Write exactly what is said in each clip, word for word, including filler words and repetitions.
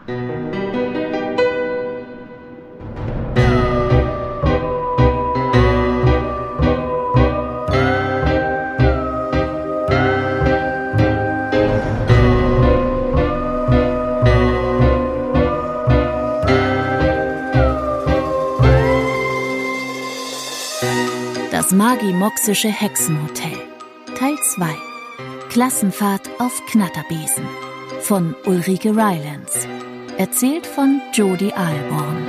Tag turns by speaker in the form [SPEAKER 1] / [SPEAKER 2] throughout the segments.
[SPEAKER 1] Das Magi-Moxische Hexenhotel Teil zwei Klassenfahrt auf Knatterbesen von Ulrike Rylance. Erzählt von Jodi Aalborn.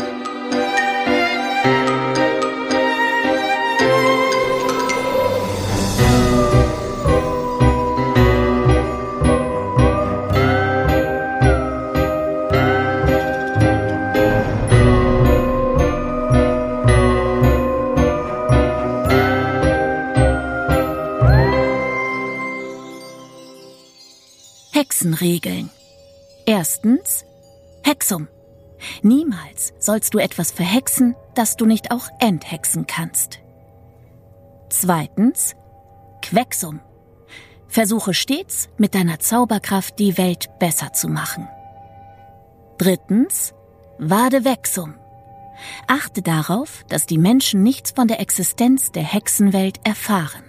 [SPEAKER 1] Hexenregeln. Erstens, Hexum. Niemals sollst du etwas verhexen, das du nicht auch enthexen kannst. Zweitens, Quexum. Versuche stets, mit deiner Zauberkraft die Welt besser zu machen. Drittens, Vadevexum. Achte darauf, dass die Menschen nichts von der Existenz der Hexenwelt erfahren.